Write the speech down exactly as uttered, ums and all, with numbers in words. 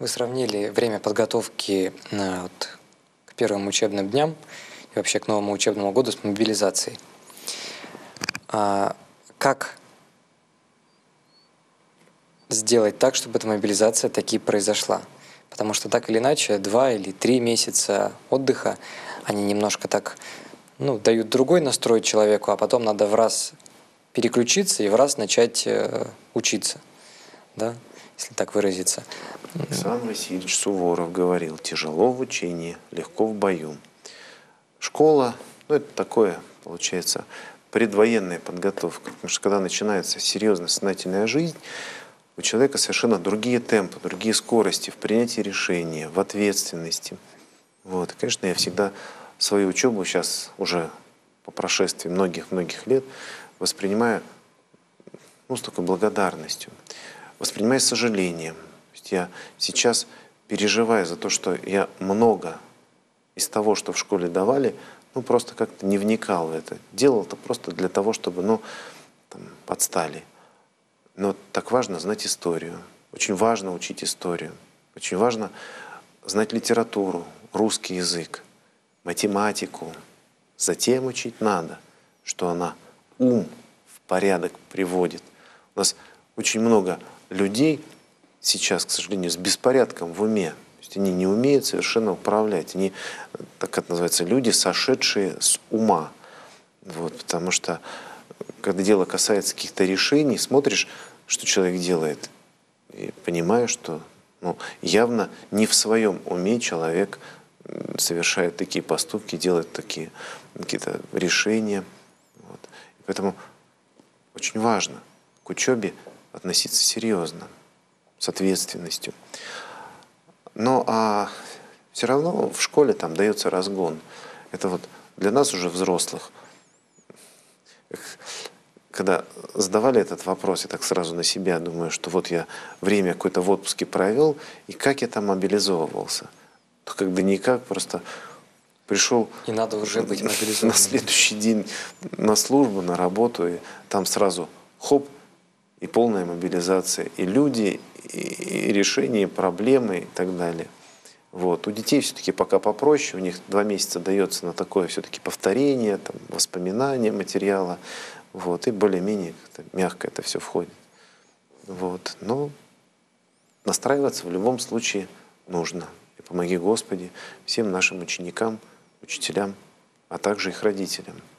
Вы сравнили время подготовки э, вот, к первым учебным дням и вообще к новому учебному году с мобилизацией. А как сделать так, чтобы эта мобилизация таки произошла? Потому что так или иначе, два или три месяца отдыха, они немножко так, ну, дают другой настрой человеку, а потом надо в раз переключиться и в раз начать э, учиться, да, если так выразиться. Александр Васильевич Суворов говорил: тяжело в учении, легко в бою. Школа, ну это такое, получается, предвоенная подготовка. Потому что когда начинается серьезная сознательная жизнь, у человека совершенно другие темпы, другие скорости в принятии решения, в ответственности. Вот. И, конечно, я всегда свою учебу сейчас уже по прошествии многих-многих лет воспринимаю, ну, с такой благодарностью, воспринимаю с сожалением. То есть я сейчас переживаю за то, что я много из того, что в школе давали, ну, просто как-то не вникал в это. Делал это просто для того, чтобы, ну, там, подстали. Но так важно знать историю. Очень важно учить историю. Очень важно знать литературу, русский язык, математику. Затем учить надо, что она ум в порядок приводит. У нас очень много людей сейчас, к сожалению, с беспорядком в уме. То есть они не умеют совершенно управлять. Они, так это называется, люди, сошедшие с ума. Вот, потому что, когда дело касается каких-то решений, смотришь, что человек делает, и понимаешь, что, ну, явно не в своем уме человек совершает такие поступки, делает такие какие-то решения. Вот. И поэтому очень важно к учебе относиться серьезно, с ответственностью. Но а все равно в школе там дается разгон. Это вот для нас уже взрослых. Когда задавали этот вопрос, я так сразу на себя думаю, что вот я время какое-то в отпуске провел, и как я там мобилизовывался. То как бы никак, просто пришел И надо уже быть мобилизованным. На следующий день на службу, на работу, и там сразу хоп, и полная мобилизация, и люди, и, и решение, и проблемы, и так далее. Вот. У детей все-таки пока попроще, у них два месяца дается на такое все-таки повторение, там, воспоминание материала, вот, и более-менее мягко это все входит. Вот. Но настраиваться в любом случае нужно. И помоги, Господи, всем нашим ученикам, учителям, а также их родителям.